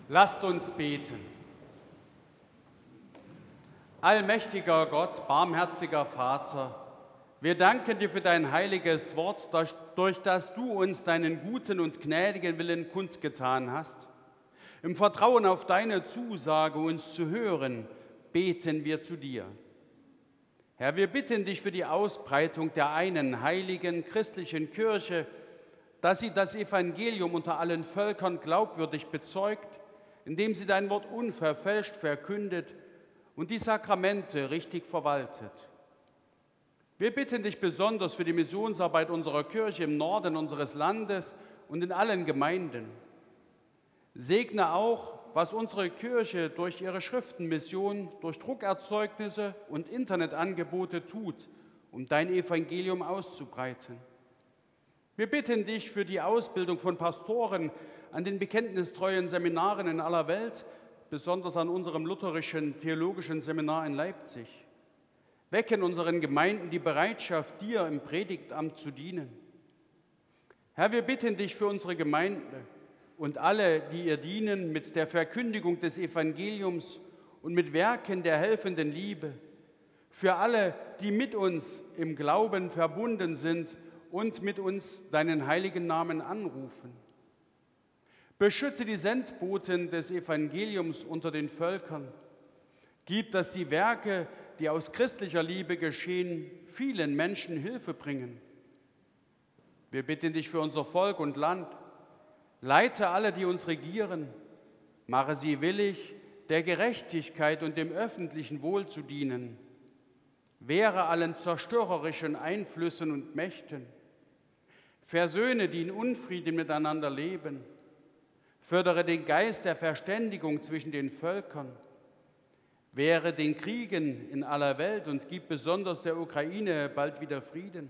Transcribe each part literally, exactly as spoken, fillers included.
Lasst uns beten. Allmächtiger Gott, barmherziger Vater, wir danken dir für dein heiliges Wort, durch das du uns deinen guten und gnädigen Willen kundgetan hast. Im Vertrauen auf deine Zusage, uns zu hören, beten wir zu dir. Herr, wir bitten dich für die Ausbreitung der einen heiligen christlichen Kirche, dass sie das Evangelium unter allen Völkern glaubwürdig bezeugt, indem sie dein Wort unverfälscht verkündet und die Sakramente richtig verwaltet. Wir bitten dich besonders für die Missionsarbeit unserer Kirche im Norden unseres Landes und in allen Gemeinden. Segne auch, was unsere Kirche durch ihre Schriftenmission, durch Druckerzeugnisse und Internetangebote tut, um dein Evangelium auszubreiten. Wir bitten dich für die Ausbildung von Pastoren an den bekenntnistreuen Seminaren in aller Welt, besonders an unserem lutherischen theologischen Seminar in Leipzig. Wecke in unseren Gemeinden die Bereitschaft, dir im Predigtamt zu dienen. Herr, wir bitten dich für unsere Gemeinde und alle, die ihr dienen, mit der Verkündigung des Evangeliums und mit Werken der helfenden Liebe, für alle, die mit uns im Glauben verbunden sind und mit uns deinen heiligen Namen anrufen. Beschütze die Sendboten des Evangeliums unter den Völkern. Gib, dass die Werke, die aus christlicher Liebe geschehen, vielen Menschen Hilfe bringen. Wir bitten dich für unser Volk und Land. Leite alle, die uns regieren. Mache sie willig, der Gerechtigkeit und dem öffentlichen Wohl zu dienen. Wehre allen zerstörerischen Einflüssen und Mächten. Versöhne, die in Unfrieden miteinander leben. Fördere den Geist der Verständigung zwischen den Völkern. Wehre den Kriegen in aller Welt und gib besonders der Ukraine bald wieder Frieden.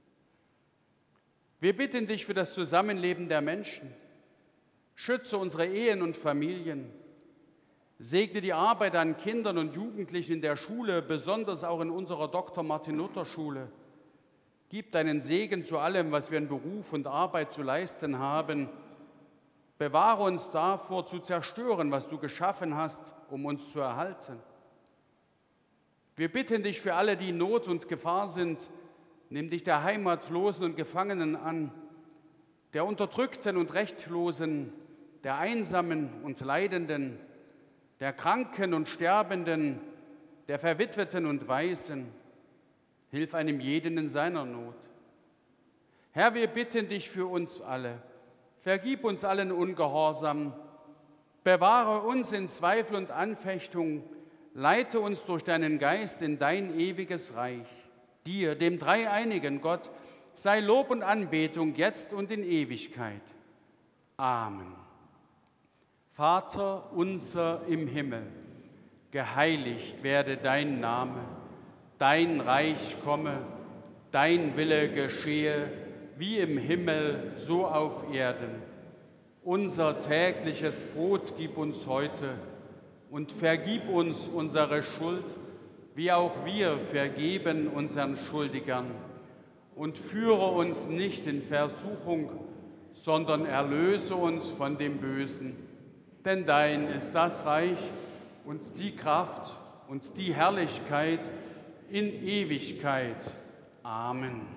Wir bitten dich für das Zusammenleben der Menschen. Schütze unsere Ehen und Familien. Segne die Arbeit an Kindern und Jugendlichen in der Schule, besonders auch in unserer Doktor-Martin-Luther-Schule. Gib deinen Segen zu allem, was wir in Beruf und Arbeit zu leisten haben. Bewahre uns davor, zu zerstören, was du geschaffen hast, um uns zu erhalten. Wir bitten dich für alle, die in Not und Gefahr sind. Nimm dich der Heimatlosen und Gefangenen an, der Unterdrückten und Rechtlosen, der Einsamen und Leidenden, der Kranken und Sterbenden, der Verwitweten und Waisen. Hilf einem jeden in seiner Not. Herr, wir bitten dich für uns alle. Vergib uns allen Ungehorsam. Bewahre uns in Zweifel und Anfechtung. Leite uns durch deinen Geist in dein ewiges Reich. Dir, dem dreieinigen Gott, sei Lob und Anbetung jetzt und in Ewigkeit. Amen. Vater unser im Himmel, geheiligt werde dein Name, dein Reich komme, dein Wille geschehe, wie im Himmel, so auf Erden. Unser tägliches Brot gib uns heute und vergib uns unsere Schuld, wie auch wir vergeben unseren Schuldigern. Und führe uns nicht in Versuchung, sondern erlöse uns von dem Bösen. Denn dein ist das Reich und die Kraft und die Herrlichkeit in Ewigkeit. Amen.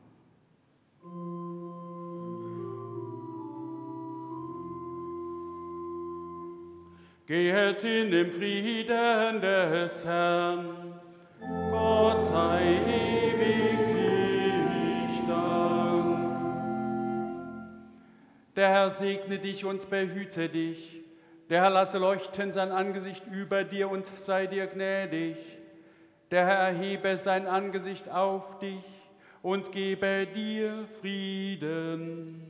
Gehet in dem Frieden des Herrn. Gott sei ewiglich Dank. Der Herr segne dich und behüte dich. Der Herr lasse leuchten sein Angesicht über dir und sei dir gnädig. Der Herr erhebe sein Angesicht auf dich und gebe dir Frieden.